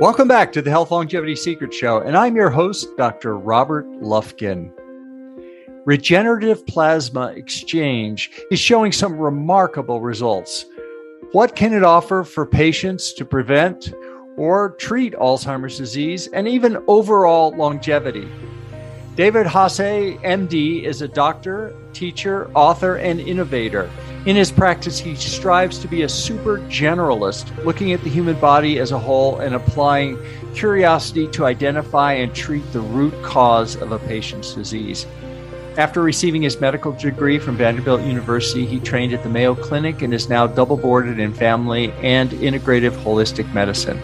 Welcome back to the Health Longevity Secret Show, and I'm your host, Dr. Robert Lufkin. Regenerative plasma exchange is showing some remarkable results. What can it offer for patients to prevent or treat Alzheimer's disease and even overall longevity? David Hasse, MD, is a doctor, teacher, author, and innovator. In his practice, he strives to be a super generalist, looking at the human body as a whole and applying curiosity to identify and treat the root cause of a patient's disease. After receiving his medical degree from Vanderbilt University, he trained at the Mayo Clinic and is now double boarded in family and integrative holistic medicine.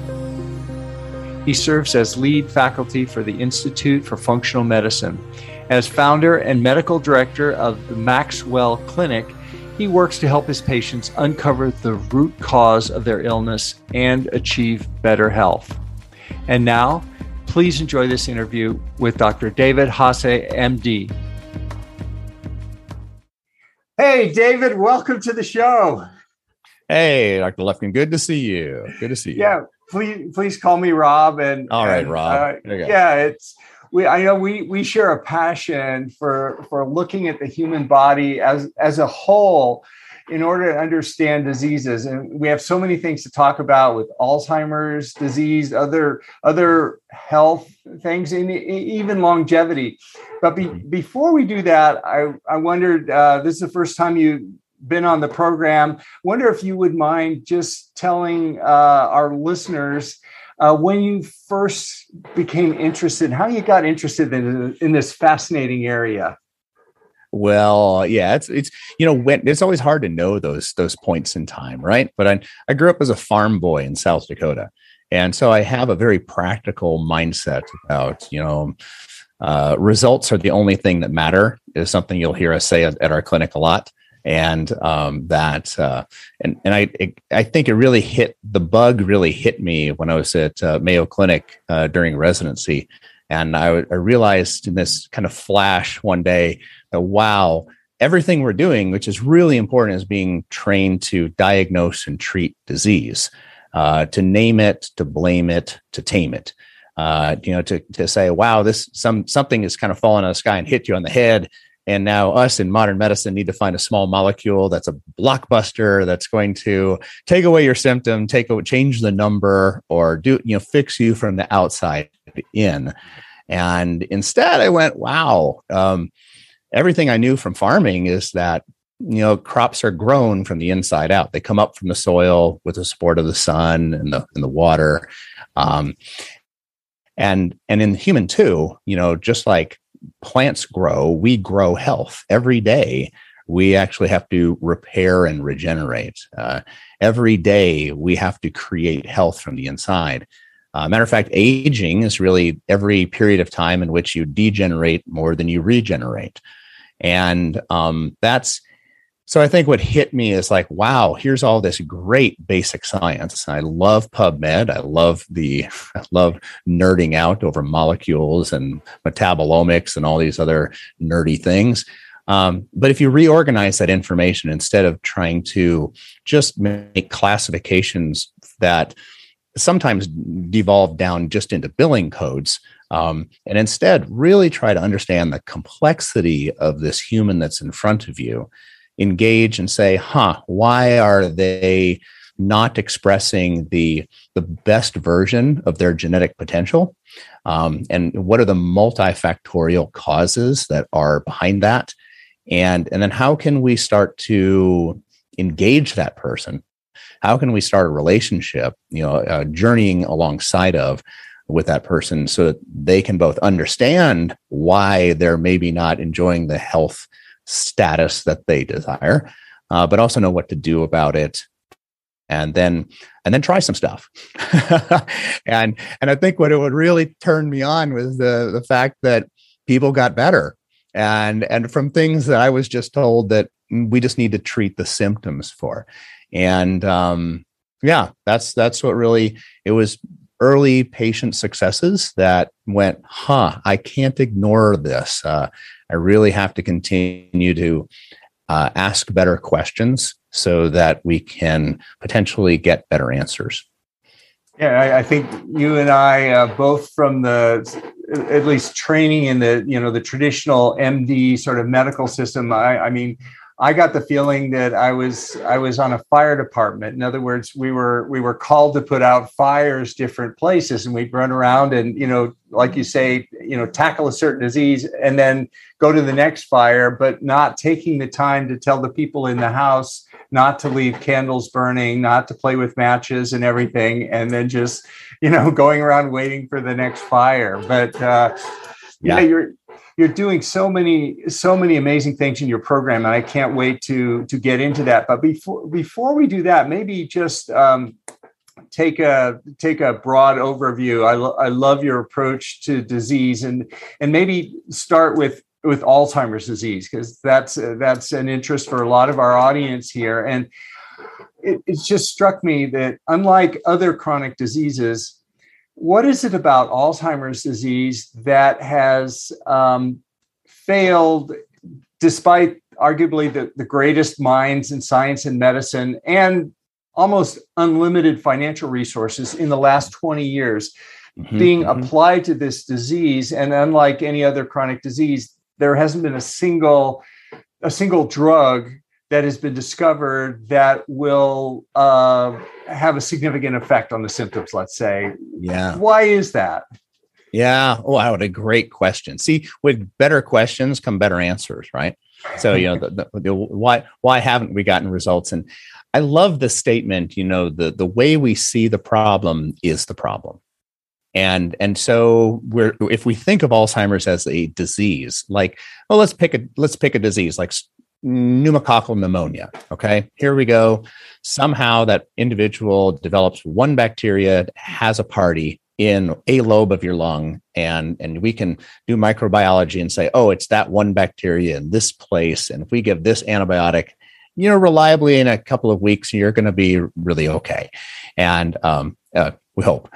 He serves as lead faculty for the Institute for Functional Medicine. As founder and medical director of the Maxwell Clinic, he works to help his patients uncover the root cause of their illness and achieve better health. And now, please enjoy this interview with Dr. David Hasse, MD. Hey, David, welcome to the show. Hey, Dr. Lufkin, good to see you. Good to see you. Yeah, please call me Rob. All right, Rob. I know we share a passion for looking at the human body as a whole in order to understand diseases. And we have so many things to talk about with Alzheimer's disease, other health things, and even longevity. But before we do that, I wondered, this is the first time you've been on the program. Wonder if you would mind just telling our listeners when you first became interested, how you got interested in this fascinating area. Well, yeah, it's always hard to know those points in time, right? But I grew up as a farm boy in South Dakota, and so I have a very practical mindset about results are the only thing that matter. Is something you'll hear us say at our clinic a lot. And I think the bug really hit me when I was at Mayo Clinic during residency. And I realized in this kind of flash one day that, wow, everything we're doing, which is really important, is being trained to diagnose and treat disease, to name it, to blame it, to tame it. To say, wow, something is kind of falling out of the sky and hit you on the head. And now us in modern medicine need to find a small molecule that's a blockbuster that's going to take away your symptom, change the number, or fix you from the outside in. And instead, I went, wow, everything I knew from farming is that crops are grown from the inside out. They come up from the soil with the support of the sun and the water, and in human too. Just like plants grow, we grow health every day. We actually have to repair and regenerate. Every day we have to create health from the inside. Matter of fact, aging is really every period of time in which you degenerate more than you regenerate. And so I think what hit me is like, wow, here's all this great basic science. I love PubMed. I love nerding out over molecules and metabolomics and all these other nerdy things. But if you reorganize that information, instead of trying to just make classifications that sometimes devolve down just into billing codes, and instead really try to understand the complexity of this human that's in front of you, engage and say, why are they not expressing the best version of their genetic potential? And what are the multifactorial causes that are behind that? And then how can we start to engage that person? How can we start a relationship, journeying alongside with that person so that they can both understand why they're maybe not enjoying the health status that they desire, but also know what to do about it, and then try some stuff. and I think what it would really turn me on was the fact that people got better, and from things that I was just told that we just need to treat the symptoms for. And that's what really, it was early patient successes that went, I can't ignore this. I really have to continue to ask better questions so that we can potentially get better answers. Yeah, I think you and I both from at least training in the traditional MD sort of medical system. I mean, I got the feeling that I was on a fire department. In other words, we were called to put out fires different places, and we'd run around and, like you say, tackle a certain disease and then go to the next fire, but not taking the time to tell the people in the house not to leave candles burning, not to play with matches and everything, and then just, going around waiting for the next fire. But you're doing so many amazing things in your program, and I can't wait to get into that. But before we do that, maybe just take a broad overview. I love your approach to disease, and maybe start with Alzheimer's disease, because that's an interest for a lot of our audience here. And it's just struck me that unlike other chronic diseases, what is it about Alzheimer's disease that has failed, despite arguably the greatest minds in science and medicine and almost unlimited financial resources in the last 20 years being applied to this disease? And unlike any other chronic disease, there hasn't been a single drug that has been discovered that will have a significant effect on the symptoms, let's say. Yeah. Why is that? Yeah. Oh, what a great question. See, with better questions come better answers, right? So, why haven't we gotten results? And I love the statement, the way we see the problem is the problem. And so if we think of Alzheimer's as a disease, like, let's pick a disease like pneumococcal pneumonia. Okay, here we go. Somehow that individual develops one bacteria, has a party in a lobe of your lung, and we can do microbiology and say, oh, it's that one bacteria in this place. And if we give this antibiotic, reliably in a couple of weeks, you're going to be really okay. And we hope.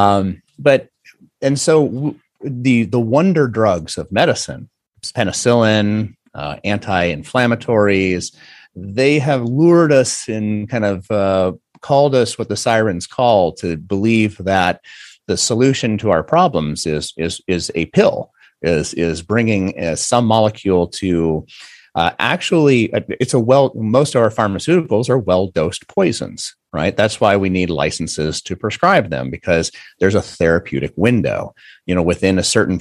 So the wonder drugs of medicine, penicillin, anti-inflammatories, they have lured us and kind of called us what the sirens call to believe that the solution to our problems is a pill, is bringing some molecule to most of our pharmaceuticals are well-dosed poisons, right? That's why we need licenses to prescribe them, because there's a therapeutic window, within a certain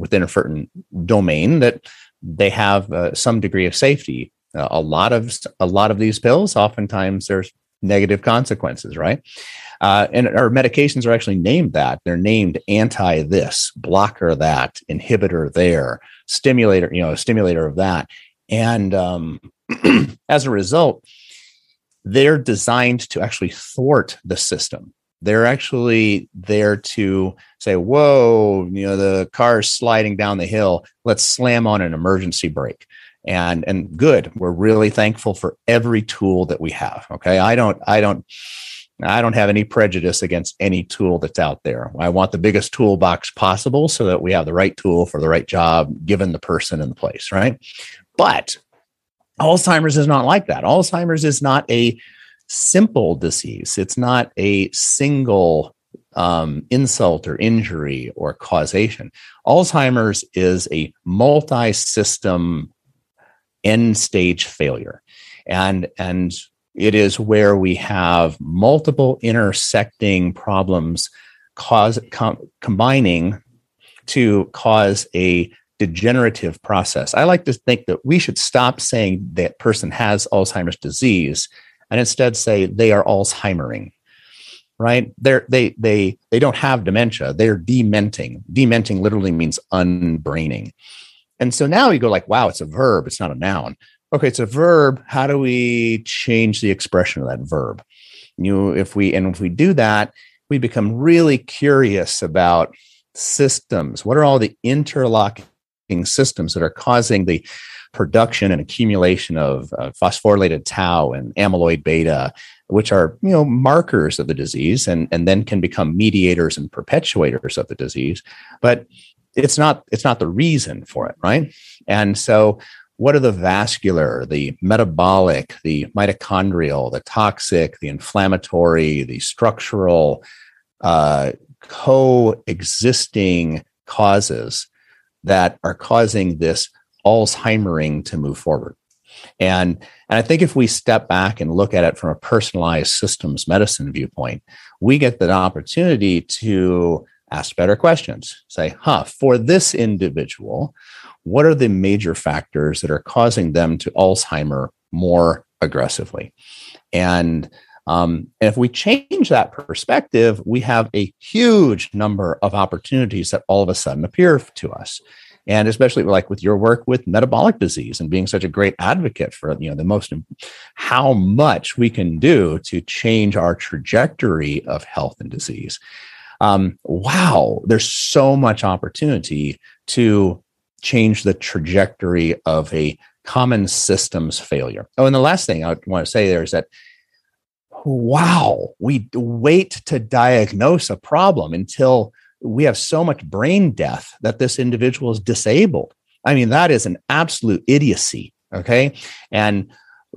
domain that they have some degree of safety. A lot of these pills, oftentimes there's negative consequences, right? And our medications are actually named that. They're named anti this, blocker that, inhibitor there, stimulator of that. And as a result, they're designed to actually thwart the system. They're actually there to say, whoa, the car's sliding down the hill. Let's slam on an emergency brake. And good. We're really thankful for every tool that we have. Okay. I don't have any prejudice against any tool that's out there. I want the biggest toolbox possible so that we have the right tool for the right job, given the person and the place, right? But Alzheimer's is not like that. Alzheimer's is not a simple disease. It's not a single insult or injury or causation. Alzheimer's is a multi-system end-stage failure. And it is where we have multiple intersecting problems combining to cause a degenerative process. I like to think that we should stop saying that person has Alzheimer's disease and instead say they are Alzheimering, right? They don't have dementia. They're dementing. Dementing literally means unbraining. And so now you go like, wow, it's a verb. It's not a noun. Okay, it's a verb. How do we change the expression of that verb? If we do that, we become really curious about systems. What are all the interlocking systems that are causing the production and accumulation of phosphorylated tau and amyloid beta, which are markers of the disease, and then can become mediators and perpetuators of the disease. But it's not the reason for it, right? And so what are the vascular, the metabolic, the mitochondrial, the toxic, the inflammatory, the structural coexisting causes that are causing this Alzheimering to move forward. And I think if we step back and look at it from a personalized systems medicine viewpoint, we get the opportunity to ask better questions. Say, for this individual, what are the major factors that are causing them to Alzheimer more aggressively? And if we change that perspective, we have a huge number of opportunities that all of a sudden appear to us. And especially like with your work with metabolic disease and being such a great advocate for, how much we can do to change our trajectory of health and disease. Wow, there's so much opportunity to change the trajectory of a common systems failure. Oh, and the last thing I want to say there is that, wow, we wait to diagnose a problem until we have so much brain death that this individual is disabled. I mean, that is an absolute idiocy. Okay. And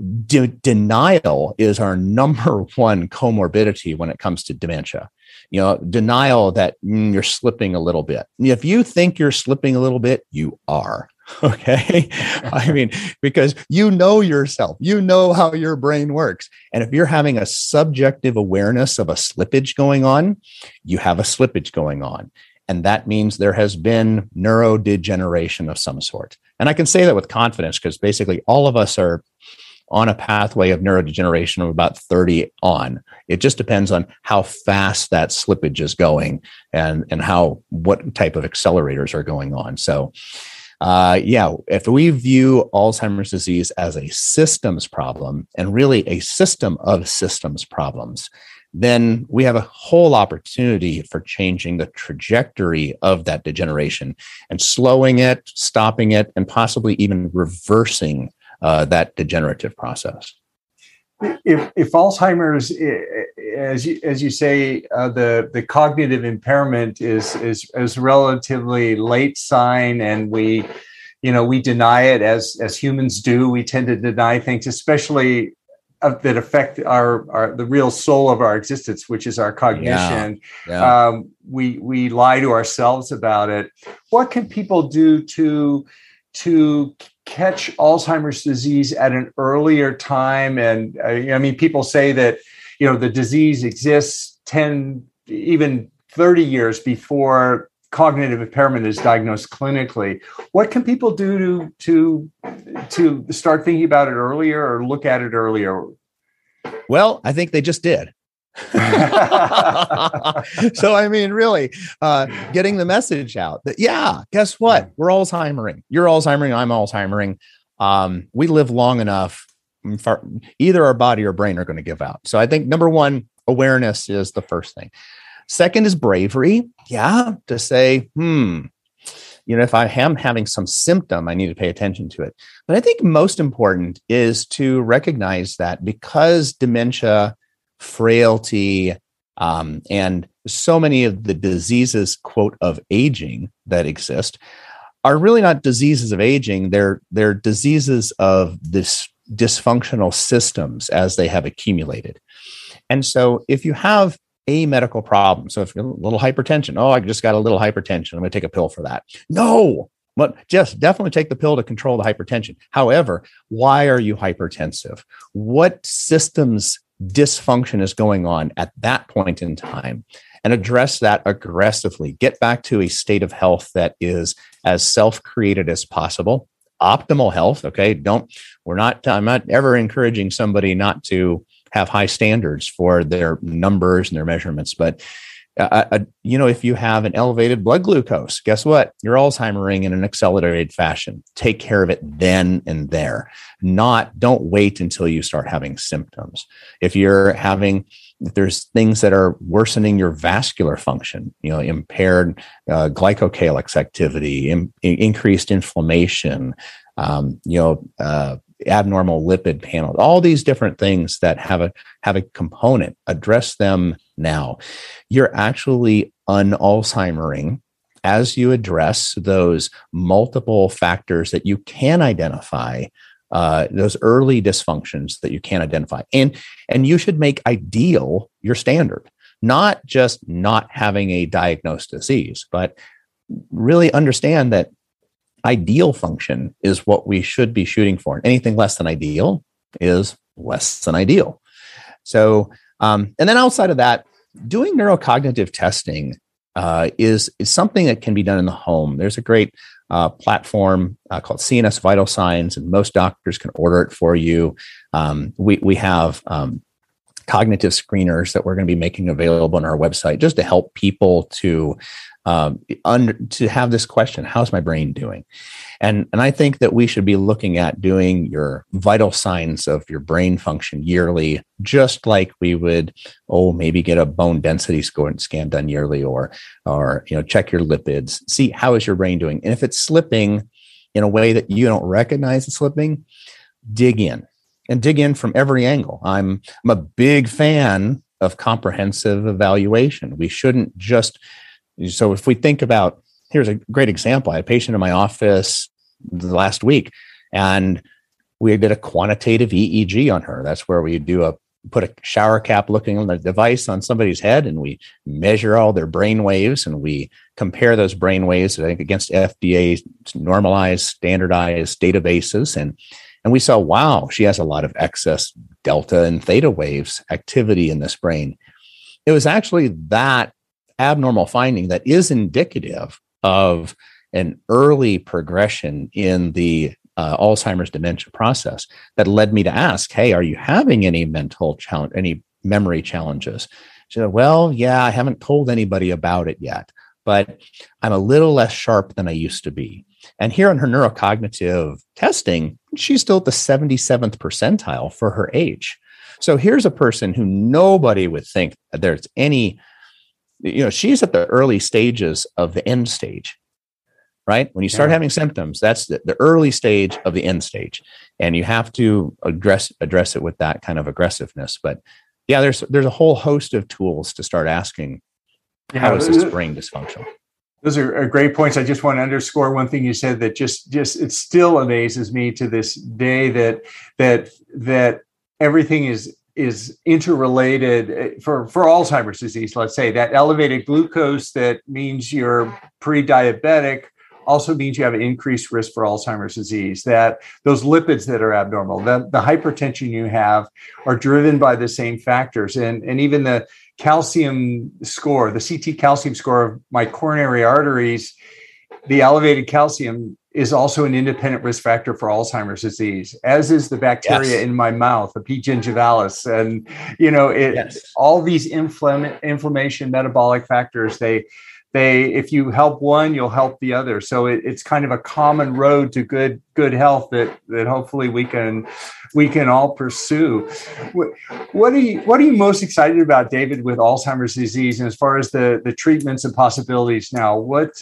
denial is our number one comorbidity when it comes to dementia. Denial that you're slipping a little bit. If you think you're slipping a little bit, you are. Okay. I mean, because you know yourself, you know how your brain works. And if you're having a subjective awareness of a slippage going on, you have a slippage going on. And that means there has been neurodegeneration of some sort. And I can say that with confidence because basically all of us are on a pathway of neurodegeneration of about 30 on. It just depends on how fast that slippage is going and what type of accelerators are going on. So if we view Alzheimer's disease as a systems problem and really a system of systems problems, then we have a whole opportunity for changing the trajectory of that degeneration and slowing it, stopping it, and possibly even reversing that degenerative process. If Alzheimer's, as you say, the cognitive impairment is relatively late sign, and we deny it as humans do. We tend to deny things, especially that affect the real soul of our existence, which is our cognition. Yeah. We lie to ourselves about it. What can people do to catch Alzheimer's disease at an earlier time? And I mean, people say that, the disease exists 10, even 30 years before cognitive impairment is diagnosed clinically. What can people do to start thinking about it earlier or look at it earlier? Well, I think they just did. So, I mean, really getting the message out that, guess what? We're Alzheimering. You're Alzheimering. I'm Alzheimering. We live long enough for either our body or brain are going to give out. So I think number one, awareness is the first thing. Second is bravery. Yeah. To say, if I am having some symptom, I need to pay attention to it. But I think most important is to recognize that because dementia, frailty, and so many of the diseases, quote, of aging that exist are really not diseases of aging. They're diseases of this dysfunctional systems as they have accumulated. And so if you have a medical problem, so if you're a little hypertension, I just got a little hypertension, I'm going to take a pill for that. No, but just definitely take the pill to control the hypertension. However, why are you hypertensive? What systems dysfunction is going on at that point in time, and address that aggressively. Get back to a state of health that is as self-created as possible. Optimal health. Okay. I'm not ever encouraging somebody not to have high standards for their numbers and their measurements, but if you have an elevated blood glucose, guess what? You're Alzheimering in an accelerated fashion. Take care of it then and there. Don't wait until you start having symptoms. If there's things that are worsening your vascular function, impaired glycocalyx activity, increased inflammation, abnormal lipid panel, all these different things that have a component, address them now. You're actually un-Alzheimering as you address those multiple factors that you can identify, those early dysfunctions that you can identify. And you should make ideal your standard. not just not having a diagnosed disease, but really understand that ideal function is what we should be shooting for. Anything less than ideal is less than ideal. So, and then outside of that, doing neurocognitive testing is something that can be done in the home. There's a great platform called CNS Vital Signs, and most doctors can order it for you. We have cognitive screeners that we're going to be making available on our website just to help people to have this question: how's my brain doing? And I think that we should be looking at doing your vital signs of your brain function yearly, just like we would, maybe get a bone density scan done yearly, or check your lipids, see how is your brain doing. And if it's slipping in a way that you don't recognize it's slipping, dig in from every angle. I'm a big fan of comprehensive evaluation. We shouldn't just, so if we think about, here's a great example. I had a patient in my office last week, and we did a quantitative EEG on her. That's where we put a shower cap looking on the device on somebody's head, and we measure all their brain waves, and we compare those brain waves against FDA normalized, standardized databases. And we saw, wow, she has a lot of excess delta and theta waves activity in this brain. It was actually that abnormal finding that is indicative of an early progression in the Alzheimer's dementia process that led me to ask, hey, are you having any mental challenge, any memory challenges? She said, well, yeah, I haven't told anybody about it yet, but I'm a little less sharp than I used to be. And here on her neurocognitive testing, she's still at the 77th percentile for her age. So here's a person who nobody would think there's any, she's at the early stages of the end stage, right? When you start having symptoms, that's the early stage of the end stage. And you have to address it with that kind of aggressiveness. But yeah, there's a whole host of tools to start asking, how is this brain dysfunctional? Those are great points. I just want to underscore one thing you said that just it still amazes me to this day that everything is interrelated for Alzheimer's disease. Let's say that elevated glucose that means you're pre-diabetic also means you have an increased risk for Alzheimer's disease, that those lipids that are abnormal, the hypertension you have are driven by the same factors. And even the calcium score, the CT calcium score of my coronary arteries, the elevated calcium is also an independent risk factor for Alzheimer's disease, as is the bacteria in my mouth, the P. gingivalis. And, all these inflammation, metabolic factors, they, if you help one, you'll help the other. So it's kind of a common road to good health that hopefully we can all pursue. What are you most excited about, David, with Alzheimer's disease, and as far as the treatments and possibilities now? What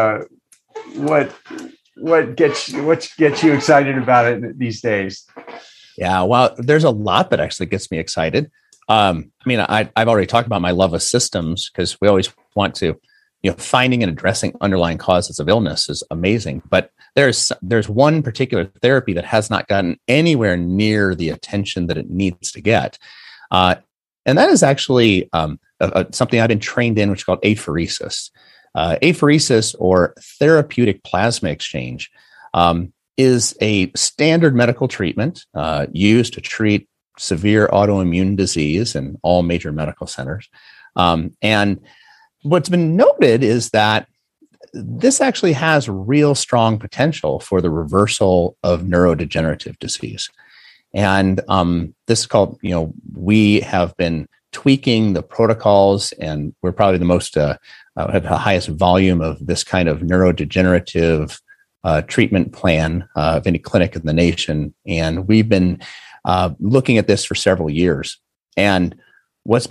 gets you excited about it these days? Yeah, well, there's a lot that actually gets me excited. I've already talked about my love of systems, because we always want to, finding and addressing underlying causes of illness is amazing. But there's one particular therapy that has not gotten anywhere near the attention that it needs to get. And that is actually something I've been trained in, which is called apheresis. Apheresis, or therapeutic plasma exchange, is a standard medical treatment used to treat severe autoimmune disease in all major medical centers. And what's been noted is that this actually has real strong potential for the reversal of neurodegenerative disease. And this is called, we have been tweaking the protocols, and we're probably the most have the highest volume of this kind of neurodegenerative treatment plan of any clinic in the nation. And we've been looking at this for several years. And what's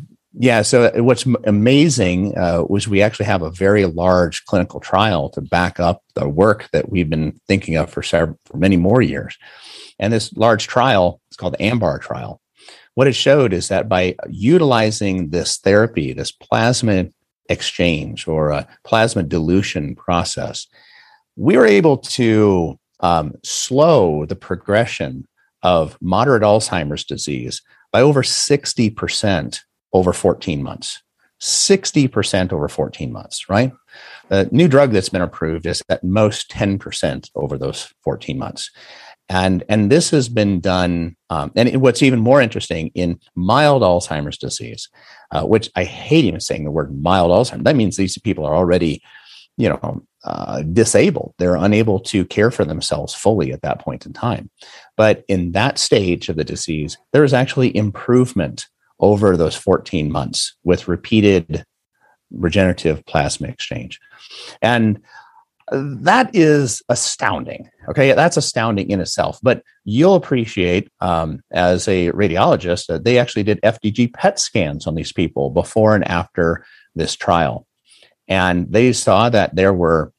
amazing was we actually have a very large clinical trial to back up the work that we've been thinking of for many more years. And this large trial, it's called the AMBAR trial. What it showed is that by utilizing this therapy, this plasma exchange or a plasma dilution process, we were able to slow the progression of moderate Alzheimer's disease by over 60% over 14 months. 60% over 14 months, right? The new drug that's been approved is at most 10% over those 14 months. And this has been done. And what's even more interesting in mild Alzheimer's disease, which I hate even saying the word mild Alzheimer's. That means these people are already, disabled. They're unable to care for themselves fully at that point in time. But in that stage of the disease, there is actually improvement over those 14 months with repeated regenerative plasma exchange. And that is astounding. Okay, that's astounding in itself. But you'll appreciate, as a radiologist, that they actually did FDG PET scans on these people before and after this trial, and they saw that there was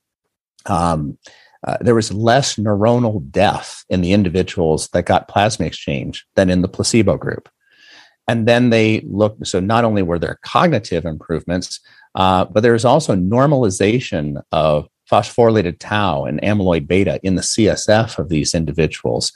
less neuronal death in the individuals that got plasma exchange than in the placebo group. And then they looked. So not only were there cognitive improvements, but there was also normalization of phosphorylated tau and amyloid beta in the CSF of these individuals,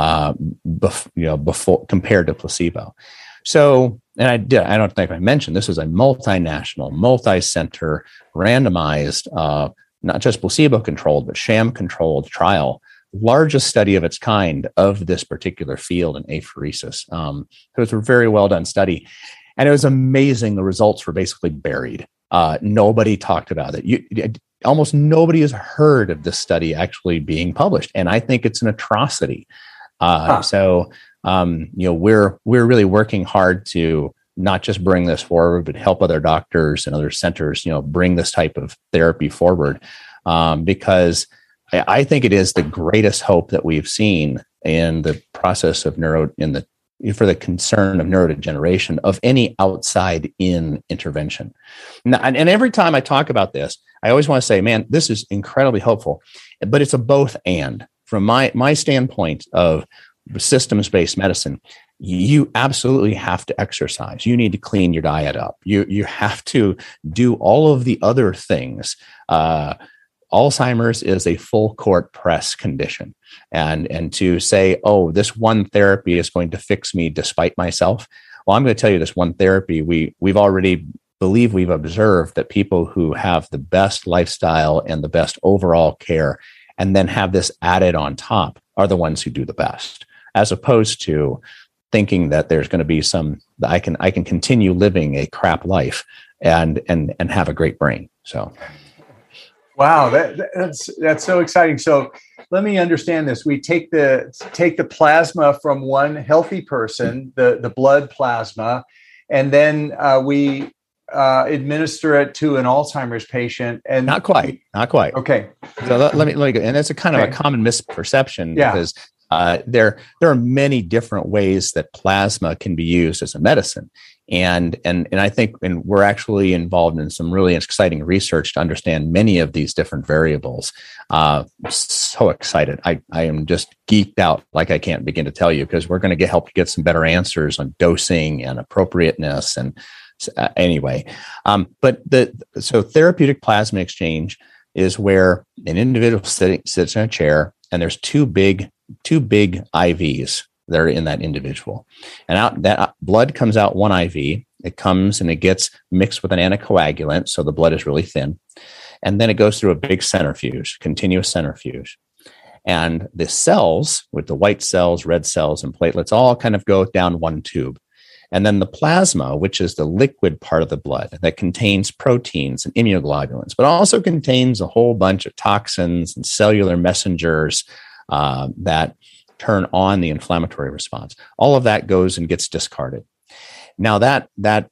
before compared to placebo. So, and I don't think I mentioned, this is a multinational, multi-center, randomized, not just placebo-controlled, but sham-controlled trial, largest study of its kind of this particular field in apheresis. So it's a very well done study, and it was amazing. The results were basically buried. Nobody talked about it. Almost nobody has heard of this study actually being published, and I think it's an atrocity. So, we're really working hard to not just bring this forward, but help other doctors and other centers, bring this type of therapy forward, because I think it is the greatest hope that we've seen in the process of for the concern of neurodegeneration of any outside-in intervention. And every time I talk about this, I always want to say, man, this is incredibly hopeful, but it's a both and. From my standpoint of systems-based medicine, you absolutely have to exercise. You need to clean your diet up. You have to do all of the other things. Alzheimer's is a full court press condition. And to say, oh, this one therapy is going to fix me despite myself. Well, I'm going to tell you this one therapy. We've already we've observed that people who have the best lifestyle and the best overall care, and then have this added on top, are the ones who do the best, as opposed to thinking that there's going to be I can continue living a crap life and have a great brain. So. Wow, that's so exciting. So let me understand this. We take the plasma from one healthy person, the blood plasma, and then we administer it to an Alzheimer's patient. And not quite. Okay. So let me go. And that's a kind of a common misperception, because there are many different ways that plasma can be used as a medicine. And I think, and we're actually involved in some really exciting research to understand many of these different variables. So excited. I am just geeked out, like I can't begin to tell you, because we're going to help you get some better answers on dosing and appropriateness. And anyway, so therapeutic plasma exchange is where an individual sits in a chair, and there's two big IVs that are in that individual, and that blood comes out one IV. It comes and it gets mixed with an anticoagulant, so the blood is really thin, and then it goes through a big centrifuge, continuous centrifuge, and the cells, with the white cells, red cells, and platelets, all kind of go down one tube. And then the plasma, which is the liquid part of the blood that contains proteins and immunoglobulins, but also contains a whole bunch of toxins and cellular messengers that turn on the inflammatory response. All of that goes and gets discarded. Now that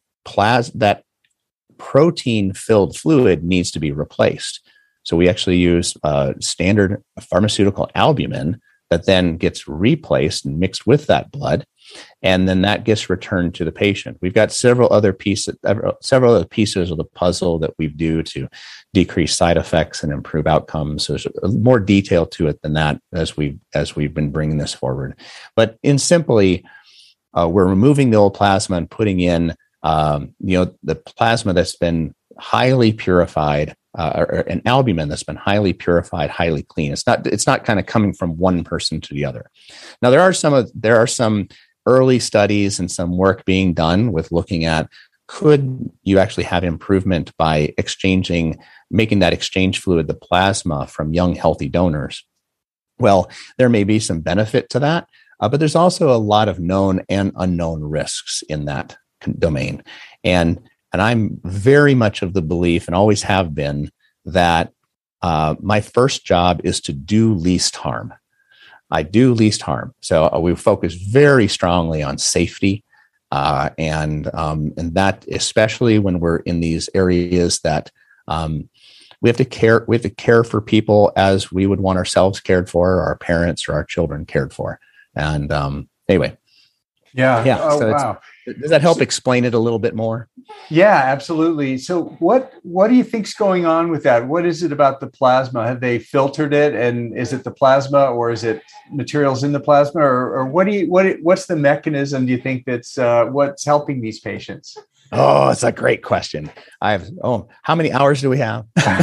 protein-filled fluid needs to be replaced. So we actually use standard pharmaceutical albumin that then gets replaced and mixed with that blood, and then that gets returned to the patient. We've got several other pieces of the puzzle that we do to decrease side effects and improve outcomes. So there's more detail to it than that as we've been bringing this forward. But in simply, we're removing the old plasma and putting in the plasma that's been highly purified, or an albumin that's been highly purified, highly clean. It's not kind of coming from one person to the other. Now there are some early studies and some work being done with looking at could you actually have improvement by making that exchange fluid, the plasma, from young, healthy donors? Well, there may be some benefit to that, but there's also a lot of known and unknown risks in that domain. And I'm very much of the belief, and always have been, that my first job is to do least harm. I do least harm. So we focus very strongly on safety, and that, especially when we're in these areas that we have to care for people as we would want ourselves cared for, our parents or our children cared for. And anyway. Yeah. Oh, so wow. Does that help explain it a little bit more? Yeah, absolutely. So what do you think's going on with that? What is it about the plasma? Have they filtered it, and is it the plasma, or is it materials in the plasma, or what's the mechanism, do you think, that's what's helping these patients? Oh, it's a great question. How many hours do we have?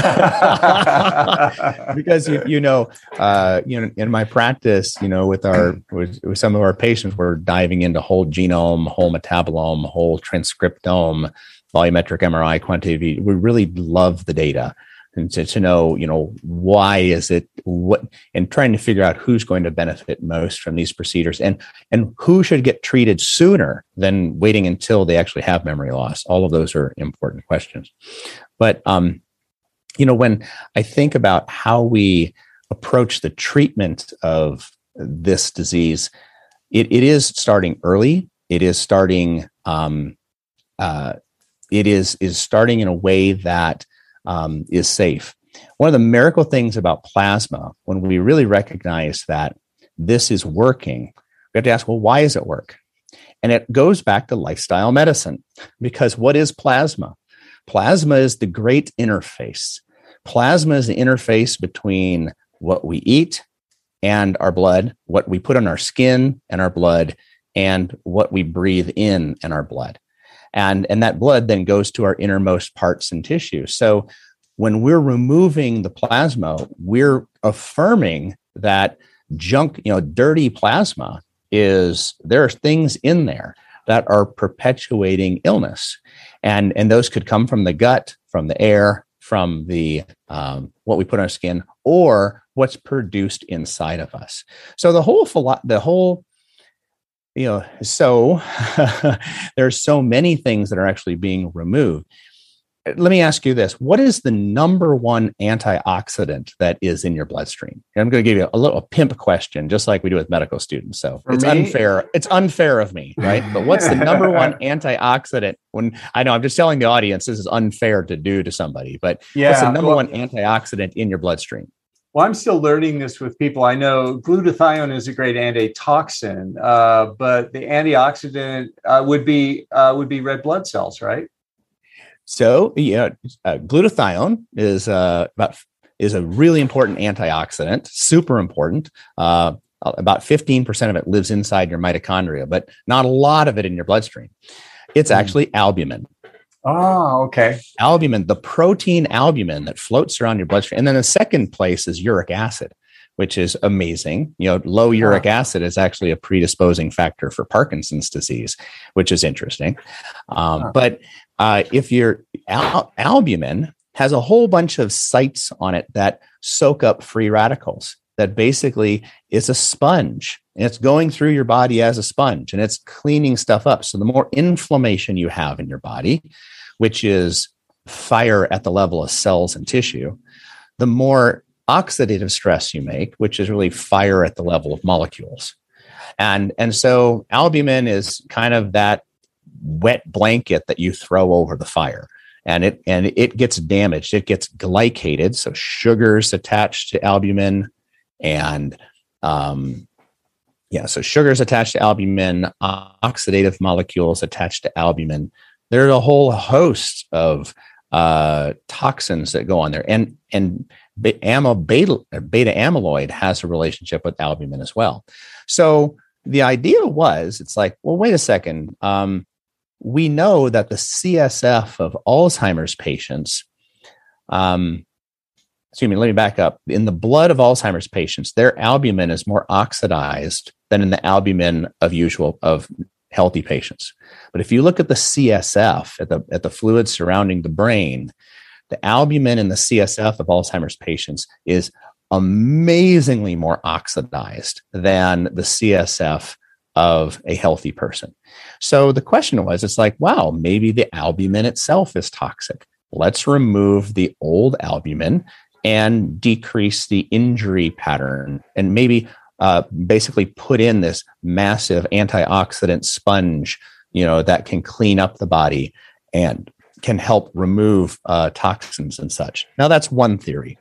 Because in my practice, with some of our patients, we're diving into whole genome, whole metabolome, whole transcriptome, volumetric MRI, quantitative. We really love the data. And to know, why is it, and trying to figure out who's going to benefit most from these procedures, and who should get treated sooner than waiting until they actually have memory loss. All of those are important questions. But, when I think about how we approach the treatment of this disease, it is starting early. It is starting, is starting in a way that is safe. One of the miracle things about plasma, when we really recognize that this is working, we have to ask, well, why does it work? And it goes back to lifestyle medicine, because what is plasma? Plasma is the great interface. Plasma is the interface between what we eat and our blood, what we put on our skin and our blood, and what we breathe in and our blood. And that blood then goes to our innermost parts and tissues. So when we're removing the plasma, we're affirming that junk, dirty plasma there are things in there that are perpetuating illness. And those could come from the gut, from the air, from the what we put on our skin, or what's produced inside of us. So so there's so many things that are actually being removed. Let me ask you this. What is the number one antioxidant that is in your bloodstream? And I'm going to give you a pimp question, just like we do with medical students. So unfair. It's unfair of me, right? But what's the number one antioxidant? When I know I'm just telling the audience this is unfair to do to somebody, but what's the number one antioxidant in your bloodstream? Well, I'm still learning this with people. I know glutathione is a great antitoxin, but the antioxidant would be red blood cells, right? So, glutathione is a really important antioxidant, super important. About 15% of it lives inside your mitochondria, but not a lot of it in your bloodstream. It's actually albumin. Oh, okay. Albumin, the protein albumin that floats around your bloodstream. And then the second place is uric acid, which is amazing. Low uric acid is actually a predisposing factor for Parkinson's disease, which is interesting. But if your albumin has a whole bunch of sites on it that soak up free radicals, that basically is a sponge, and it's going through your body as a sponge, and it's cleaning stuff up. So the more inflammation you have in your body, which is fire at the level of cells and tissue, the more oxidative stress you make, which is really fire at the level of molecules. And so albumin is kind of that wet blanket that you throw over the fire, and it gets damaged. It gets glycated. So sugars attached to albumin, and so sugars attached to albumin, oxidative molecules attached to albumin. There's a whole host of toxins that go on there, and beta amyloid has a relationship with albumin as well. So the idea was, it's like, well, wait a second. We know that the CSF of Alzheimer's patients, let me back up. In the blood of Alzheimer's patients, their albumin is more oxidized than in the albumin of healthy patients. But if you look at the CSF, at the fluid surrounding the brain, the albumin in the CSF of Alzheimer's patients is amazingly more oxidized than the CSF of a healthy person. So the question was, it's like, wow, maybe the albumin itself is toxic. Let's remove the old albumin and decrease the injury pattern, and maybe basically put in this massive antioxidant sponge, that can clean up the body and can help remove toxins and such. Now, that's one theory.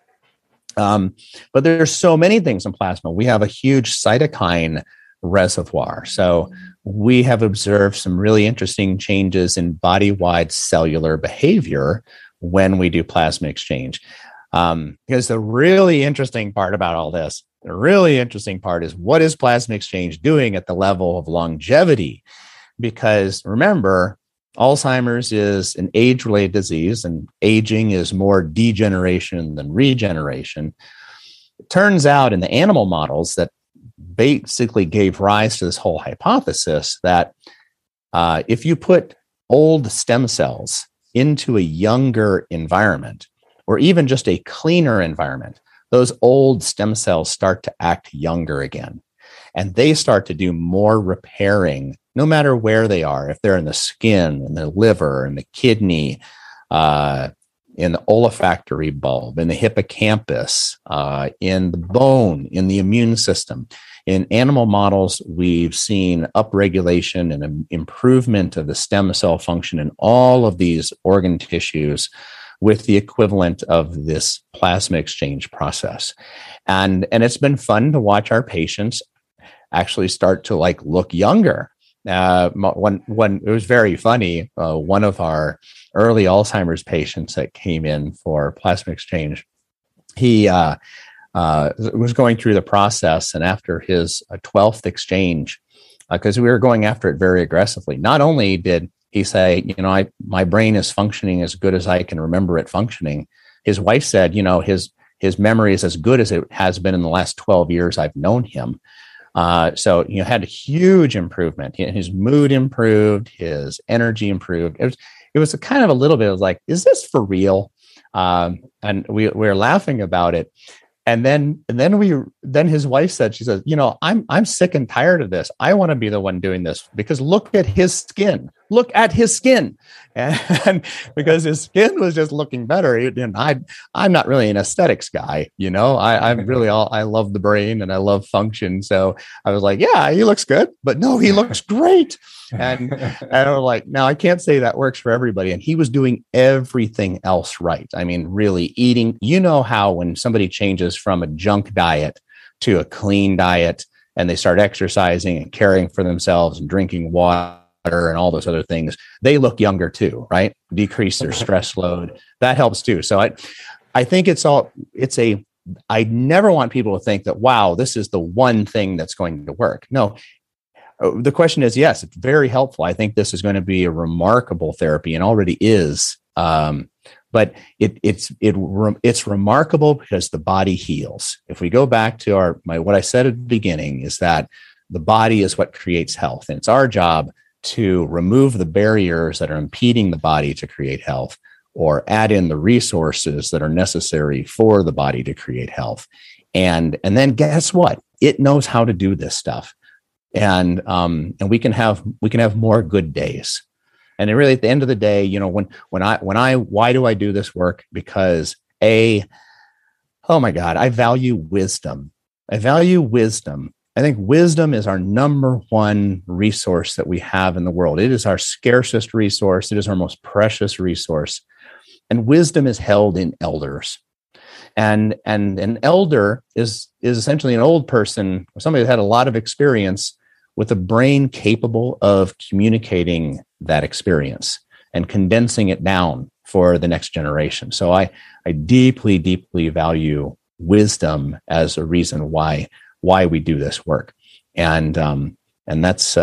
But there's so many things in plasma. We have a huge cytokine reservoir. So we have observed some really interesting changes in body-wide cellular behavior when we do plasma exchange. Because the really interesting part about all this, the really interesting part is, what is plasma exchange doing at the level of longevity? Because remember, Alzheimer's is an age-related disease, and aging is more degeneration than regeneration. It turns out in the animal models that basically gave rise to this whole hypothesis that if you put old stem cells into a younger environment, or even just a cleaner environment, those old stem cells start to act younger again. And they start to do more repairing, no matter where they are. If they're in the skin, in the liver, in the kidney, in the olfactory bulb, in the hippocampus, in the bone, in the immune system. In animal models, we've seen upregulation and an improvement of the stem cell function in all of these organ tissues with the equivalent of this plasma exchange process. And it's been fun to watch our patients actually start to look younger. When it was very funny, one of our early Alzheimer's patients that came in for plasma exchange, he was going through the process, and after his 12th exchange, because we were going after it very aggressively, not only did he say, my brain is functioning as good as I can remember it functioning, his wife said, his memory is as good as it has been in the last 12 years I've known him. So had a huge improvement. His mood improved, his energy improved. It was a kind of a little bit of like, is this for real? And we were laughing about it. And then his wife said, she says, I'm sick and tired of this. I want to be the one doing this, because look at his skin. Look at his skin. And because his skin was just looking better. And I'm not really an aesthetics guy. I'm really I love the brain and I love function. So I was like, yeah, he looks good, but no, he looks great. And I'm like, now I can't say that works for everybody. And he was doing everything else right. I mean, really eating, how when somebody changes from a junk diet to a clean diet and they start exercising and caring for themselves and drinking water and all those other things, they look younger too, right? Decrease their stress load. That helps too. So I think I never want people to think that, wow, this is the one thing that's going to work. No. The question is, yes, it's very helpful. I think this is going to be a remarkable therapy, and already is. But it's remarkable because the body heals. If we go back to what I said at the beginning, is that the body is what creates health, and it's our job to remove the barriers that are impeding the body to create health, or add in the resources that are necessary for the body to create health. And then guess what? It knows how to do this stuff. And we can have more good days. And really, at the end of the day, why do I do this work? Because oh my God, I value wisdom. I think wisdom is our number one resource that we have in the world. It is our scarcest resource. It is our most precious resource. And wisdom is held in elders. And an elder is essentially an old person, or somebody that had a lot of experience, with a brain capable of communicating that experience and condensing it down for the next generation. So I deeply, deeply value wisdom as a reason why we do this work. And that's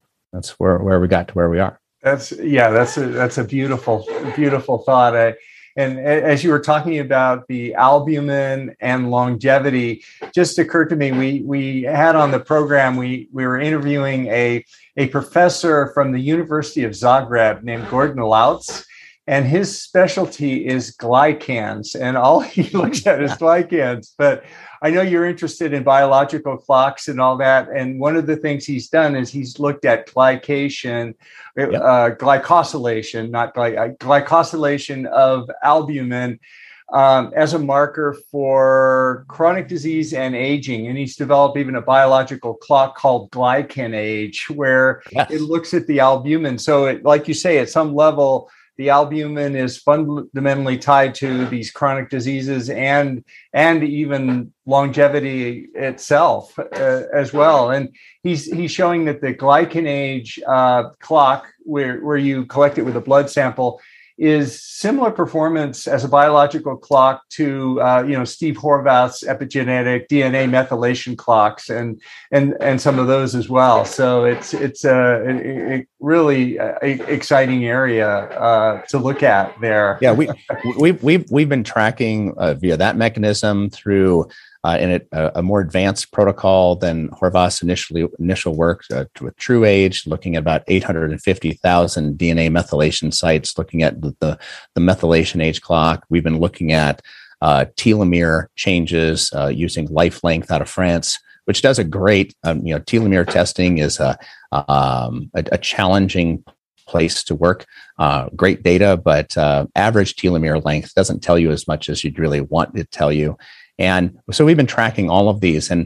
where we got to where we are. That's a beautiful thought. And as you were talking about the albumin and longevity, just occurred to me, we had on the program, we were interviewing a professor from the University of Zagreb named Gordon Lautz, and his specialty is glycans, and all he looks at is glycans. But I know you're interested in biological clocks and all that. And one of the things he's done is he's looked at glycation, glycosylation, not glycosylation of albumin as a marker for chronic disease and aging. And he's developed even a biological clock called GlycanAge, where it looks at the albumin. So like you say, at some level, the albumin is fundamentally tied to these chronic diseases and even longevity itself as well. And he's showing that the GlycanAge clock, where you collect it with a blood sample, is similar performance as a biological clock to Steve Horvath's epigenetic DNA methylation clocks and some of those as well. So it's a really exciting area to look at there. Yeah, we've been tracking via that mechanism through a more advanced protocol than Horvath's initial work with TrueAge, looking at about 850,000 DNA methylation sites, looking at the methylation age clock. We've been looking at telomere changes using LifeLength out of France, which does a great, telomere testing is a challenging place to work. Great data, but average telomere length doesn't tell you as much as you'd really want it to tell you. And so we've been tracking all of these, and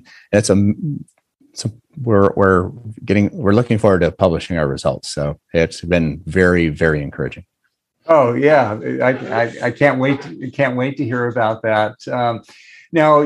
we're looking forward to publishing our results. So it's been very, very encouraging. Oh yeah, I can't wait. Can't wait to hear about that. Now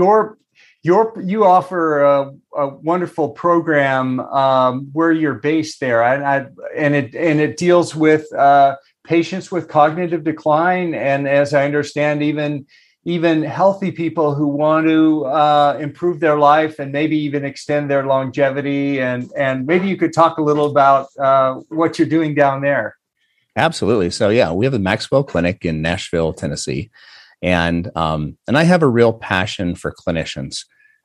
you offer a wonderful program where you're based there, and it deals with patients with cognitive decline, and as I understand, even healthy people who want to improve their life and maybe even extend their longevity. And maybe you could talk a little about what you're doing down there. Absolutely. So yeah, we have the Maxwell Clinic in Nashville, Tennessee, and I have a real passion for clinicians.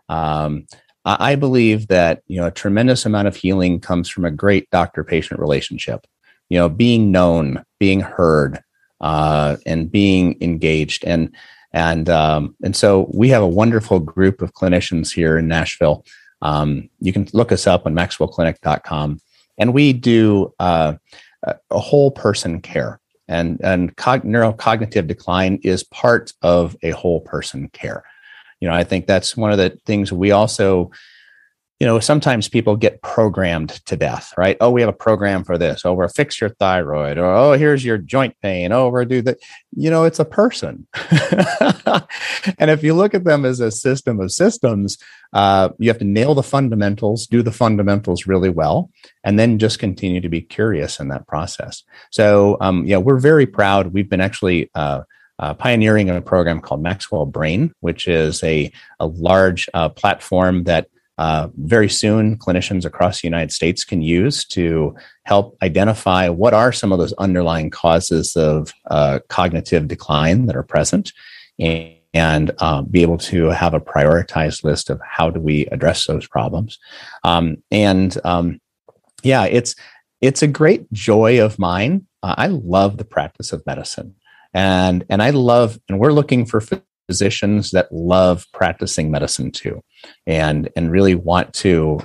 I believe that a tremendous amount of healing comes from a great doctor-patient relationship. Being known, being heard, and being engaged. And so we have a wonderful group of clinicians here in Nashville. You can look us up on maxwellclinic.com, and we do a whole person care, and neurocognitive decline is part of a whole person care. I think that's one of the things we also, sometimes people get programmed to death, right? Oh, we have a program for this. Oh, we'll fix your thyroid. Or, oh, here's your joint pain. Oh, we'll do that. It's a person. And if you look at them as a system of systems, you have to nail the fundamentals, do the fundamentals really well, and then just continue to be curious in that process. So, we're very proud. We've been actually pioneering a program called Maxwell Brain, which is a large platform that very soon clinicians across the United States can use to help identify what are some of those underlying causes of cognitive decline that are present, and be able to have a prioritized list of how do we address those problems. It's a great joy of mine. I love the practice of medicine, and we're looking for physicians that love practicing medicine too, and really want to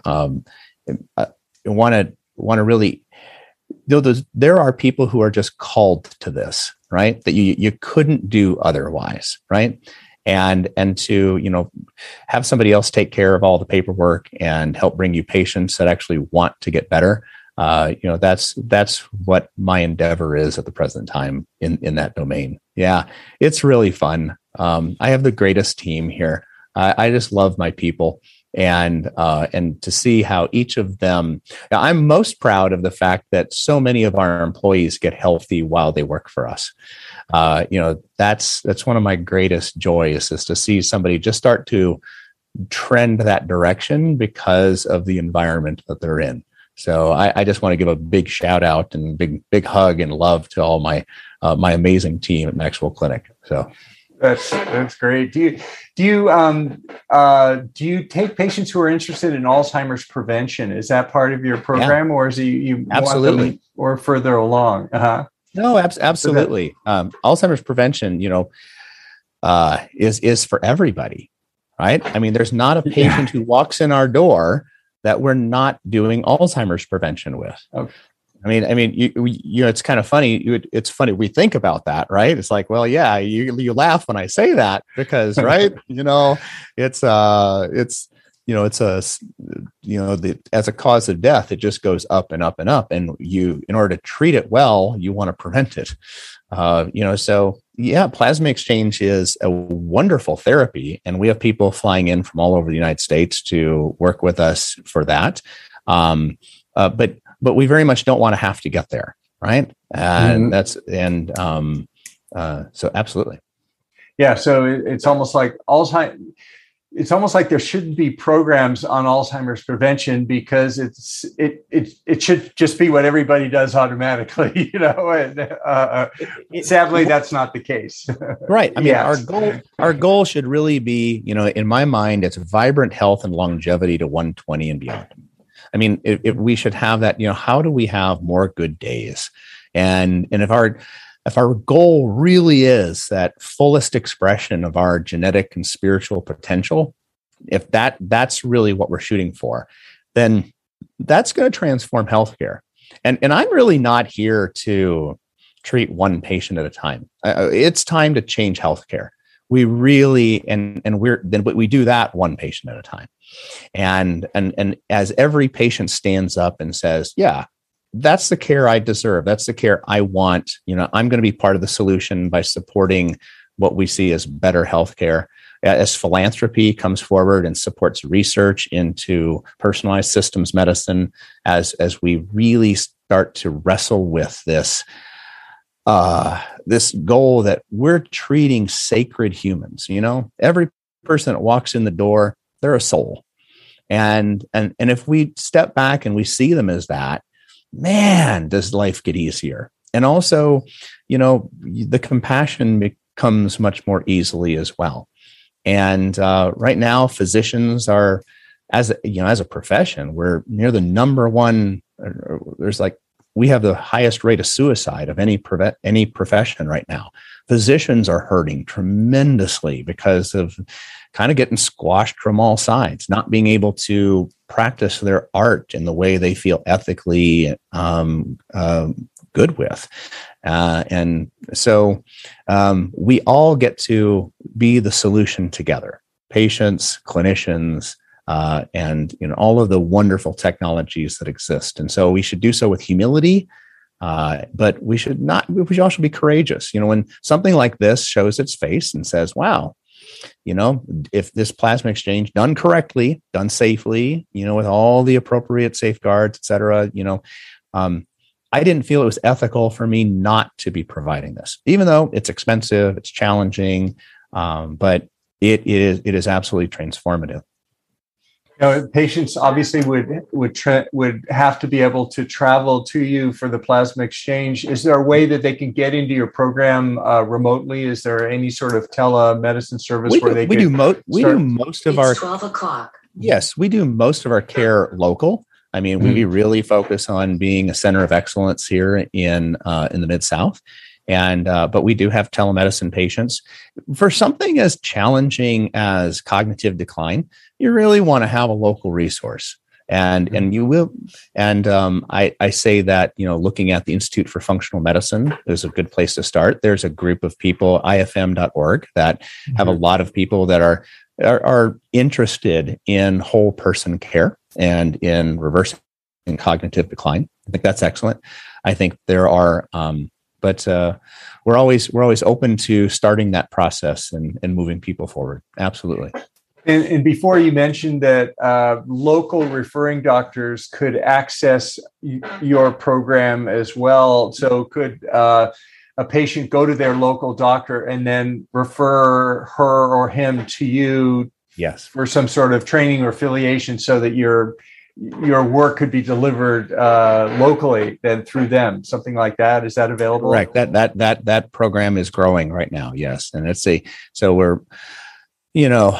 really. There are people who are just called to this, right? That you couldn't do otherwise, right? And to have somebody else take care of all the paperwork and help bring you patients that actually want to get better. That's what my endeavor is at the present time in that domain. Yeah, it's really fun. I have the greatest team here. I just love my people, and to see how each of them. Now, I'm most proud of the fact that so many of our employees get healthy while they work for us. That's one of my greatest joys, is to see somebody just start to trend that direction because of the environment that they're in. So I just want to give a big shout out and big hug and love to all my my amazing team at Maxwell Clinic. So that's great. Do you take patients who are interested in Alzheimer's prevention? Is that part of your program, or is you absolutely want them or further along? No, absolutely. Alzheimer's prevention, is for everybody, right? I mean, there's not a patient who walks in our door that we're not doing Alzheimer's prevention with. Okay. I mean, it's kind of funny. It's funny. We think about that, right? It's like, well, yeah, you laugh when I say that because, right? It's as a cause of death, it just goes up and up and up. And in order to treat it well, you want to prevent it. So yeah, plasma exchange is a wonderful therapy. And we have people flying in from all over the United States to work with us for that. But we very much don't want to have to get there. Right. And so absolutely. Yeah. So it's almost like Alzheimer's. It's almost like there shouldn't be programs on Alzheimer's prevention because it should just be what everybody does automatically, And sadly, that's not the case. Right. I mean, our goal should really be, in my mind, it's vibrant health and longevity to 120 and beyond. I mean, if we should have that, how do we have more good days? And if our goal really is that fullest expression of our genetic and spiritual potential, if that's really what we're shooting for, then that's going to transform healthcare. And I'm really not here to treat one patient at a time. It's time to change healthcare. We really, but we do that one patient at a time. And as every patient stands up and says, yeah, that's the care I deserve. That's the care I want. I'm going to be part of the solution by supporting what we see as better healthcare. As philanthropy comes forward and supports research into personalized systems medicine, as we really start to wrestle with this goal that we're treating sacred humans. Every person that walks in the door, they're a soul, and if we step back and we see them as that, man, does life get easier. And also, the compassion becomes much more easily as well. And right now, physicians are, as a profession, we're near the number one. We have the highest rate of suicide of any profession right now. Physicians are hurting tremendously because of kind of getting squashed from all sides, not being able to practice their art in the way they feel ethically good with. And so we all get to be the solution together, patients, clinicians, and all of the wonderful technologies that exist. And so we should do so with humility, but we should also be courageous. When something like this shows its face and says, wow, if this plasma exchange done correctly, done safely, with all the appropriate safeguards, et cetera, I didn't feel it was ethical for me not to be providing this, even though it's expensive, it's challenging, but it is absolutely transformative. Patients obviously would have to be able to travel to you for the plasma exchange. Is there a way that they can get into your program remotely? Is there any sort of telemedicine service we do most of our 12 o'clock. Yes, we do most of our care local. I mean, we really focus on being a center of excellence here in the Mid-South. And but we do have telemedicine patients. For something as challenging as cognitive decline, you really want to have a local resource. And you will. And I say that, looking at the Institute for Functional Medicine is a good place to start. There's a group of people, ifm.org, that have a lot of people that are interested in whole person care and in reversing cognitive decline. I think that's excellent. I think there are, but we're always open to starting that process and moving people forward. Absolutely. And before you mentioned that local referring doctors could access your program as well. So could a patient go to their local doctor and then refer her or him to you? Yes. For some sort of training or affiliation so that you're your work could be delivered locally then through them, something like that. Is that available? Correct. That program is growing right now. Yes, and so we're, you know,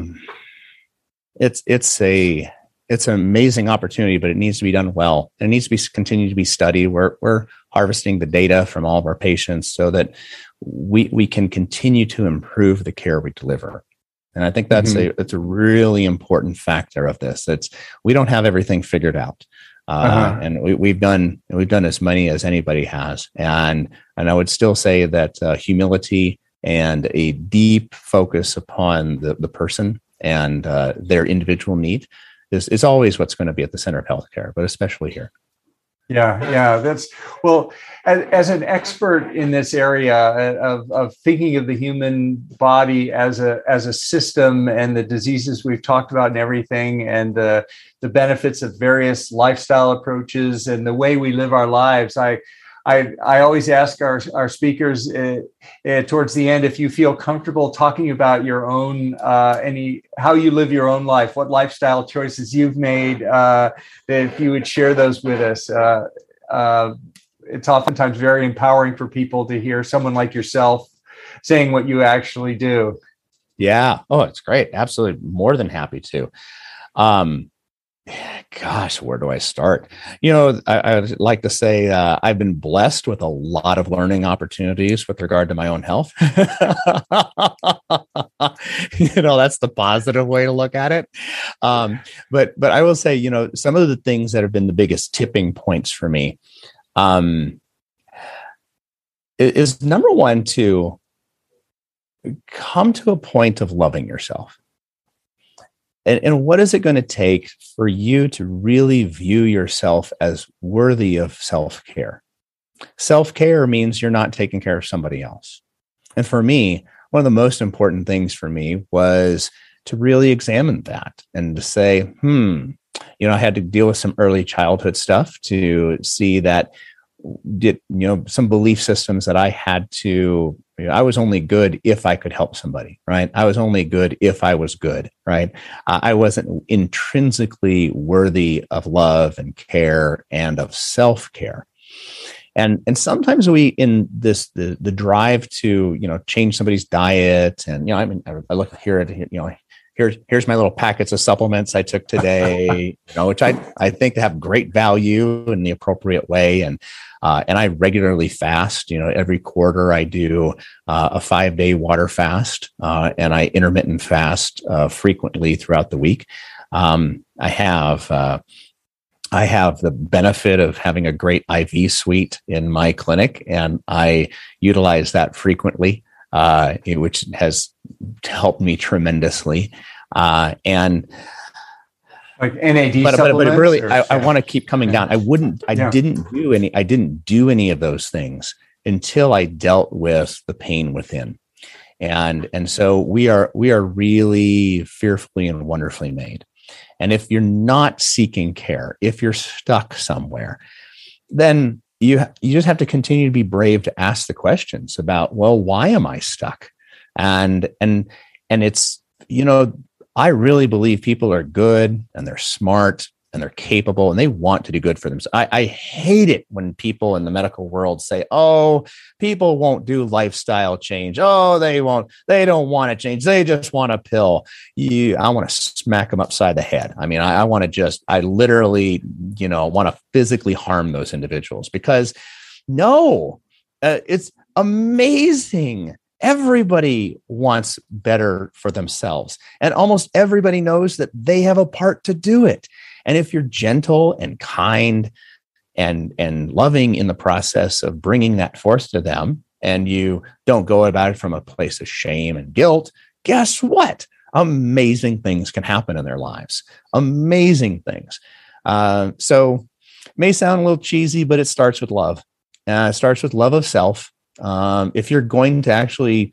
it's an amazing opportunity, but it needs to be done well. And it needs to be continue to be studied. We're harvesting the data from all of our patients so that we can continue to improve the care we deliver. And I think that's a really important factor of this. We don't have everything figured out. And we've done as many as anybody has. And I would still say that humility and a deep focus upon the person and their individual need is always what's going to be at the center of healthcare, but especially here. Yeah. That's well, as an expert in this area of thinking of the human body as a system and the diseases we've talked about and everything, and the benefits of various lifestyle approaches and the way we live our lives, I always ask our speakers towards the end if you feel comfortable talking about your own how you live your own life, what lifestyle choices you've made, that if you would share those with us. It's oftentimes very empowering for people to hear someone like yourself saying what you actually do. Yeah. Oh, it's great. Absolutely. More than happy to. Gosh, where do I start? I would like to say I've been blessed with a lot of learning opportunities with regard to my own health. That's the positive way to look at it. But I will say, some of the things that have been the biggest tipping points for me is number one, to come to a point of loving yourself. And what is it going to take for you to really view yourself as worthy of self-care? Self-care means you're not taking care of somebody else. And for me, one of the most important things for me was to really examine that and to say, I had to deal with some early childhood stuff to see that some belief systems that I had to, I was only good if I could help somebody, right? I was only good if I was good, right? I wasn't intrinsically worthy of love and care and of self-care. And sometimes we, in this, the drive to, change somebody's diet, and, I look here at, here's my little packets of supplements I took today, which I think have great value in the appropriate way. And I regularly fast. Every quarter I do a 5-day water fast, and I intermittent fast frequently throughout the week. I have the benefit of having a great IV suite in my clinic, and I utilize that frequently, which has helped me tremendously. And like NAD but supplements, it really, I want to keep coming down. I didn't do any of those things until I dealt with the pain within. And so we are really fearfully and wonderfully made. And if you're not seeking care, if you're stuck somewhere, then you just have to continue to be brave to ask the questions about, well, why am I stuck? And it's, I really believe people are good and they're smart and they're capable and they want to do good for themselves. I hate it when people in the medical world say, oh, people won't do lifestyle change. Oh, they don't want to change. They just want a pill. I want to smack them upside the head. I mean, I literally, want to physically harm those individuals because it's amazing. Everybody wants better for themselves, and almost everybody knows that they have a part to do it. And if you're gentle and kind and loving in the process of bringing that forth to them, and you don't go about it from a place of shame and guilt, guess what? Amazing things can happen in their lives. Amazing things. So it may sound a little cheesy, but it starts with love. It starts with love of self. If you're going to actually,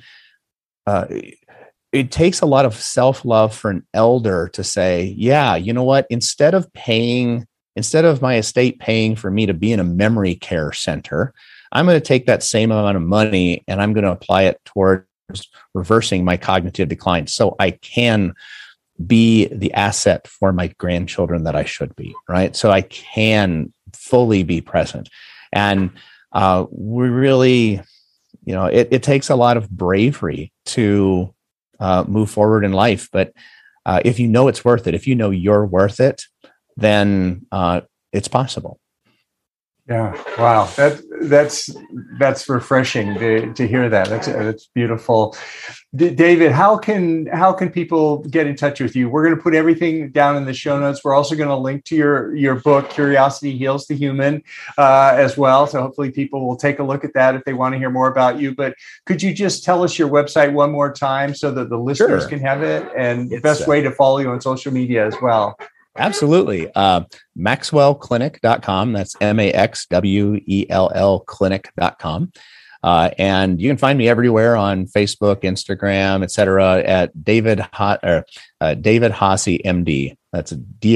it takes a lot of self-love for an elder to say, yeah, you know what, instead of my estate paying for me to be in a memory care center, I'm going to take that same amount of money and I'm going to apply it towards reversing my cognitive decline so I can be the asset for my grandchildren that I should be, right? So I can fully be present. And we really, it takes a lot of bravery to move forward in life. But if you know it's worth it, if you know you're worth it, then it's possible. Yeah. Wow. That's refreshing to hear that. That's beautiful. David, how can people get in touch with you? We're going to put everything down in the show notes. We're also going to link to your book, Curiosity Heals the Human, as well. So hopefully people will take a look at that if they want to hear more about you. But could you just tell us your website one more time so that the listeners can have it, and the best way to follow you on social media as well? Absolutely. MaxwellClinic.com. That's MAXWELL clinic.com. And you can find me everywhere on Facebook, Instagram, etc. at David Haase, MD. That's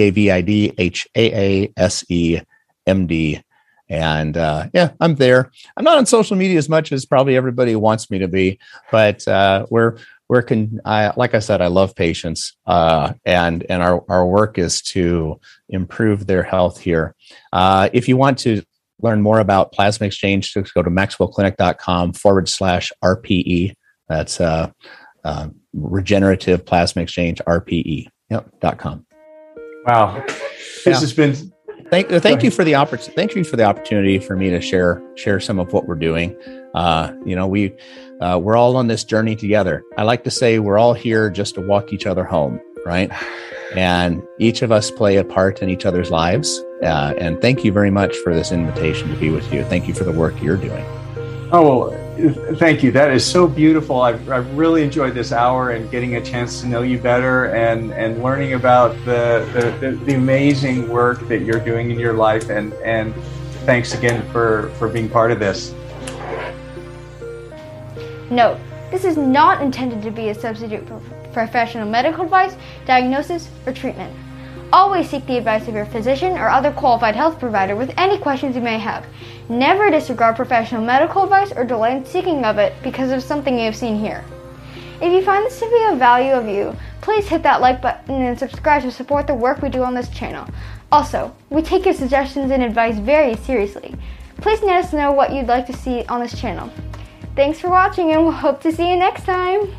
DAVIDHAASE MD. And I'm there. I'm not on social media as much as probably everybody wants me to be, but like I said, I love patients, and our work is to improve their health here. If you want to learn more about plasma exchange, just go to maxwellclinic.com/RPE. That's regenerative plasma exchange, RPE. .com. Wow. This has been. Thank you for the opportunity. Thank you for the opportunity for me to share some of what we're doing. We're all on this journey together. I like to say we're all here just to walk each other home, right? And each of us play a part in each other's lives. And thank you very much for this invitation to be with you. Thank you for the work you're doing. Oh, well, thank you. That is so beautiful. I've really enjoyed this hour and getting a chance to know you better and learning about the amazing work that you're doing in your life. And thanks again for being part of this. Note, this is not intended to be a substitute for professional medical advice, diagnosis, or treatment. Always seek the advice of your physician or other qualified health provider with any questions you may have. Never disregard professional medical advice or delay in seeking of it because of something you have seen here. If you find this to be of value of you, please hit that like button and subscribe to support the work we do on this channel. Also, we take your suggestions and advice very seriously. Please let us know what you'd like to see on this channel. Thanks for watching, and we'll hope to see you next time.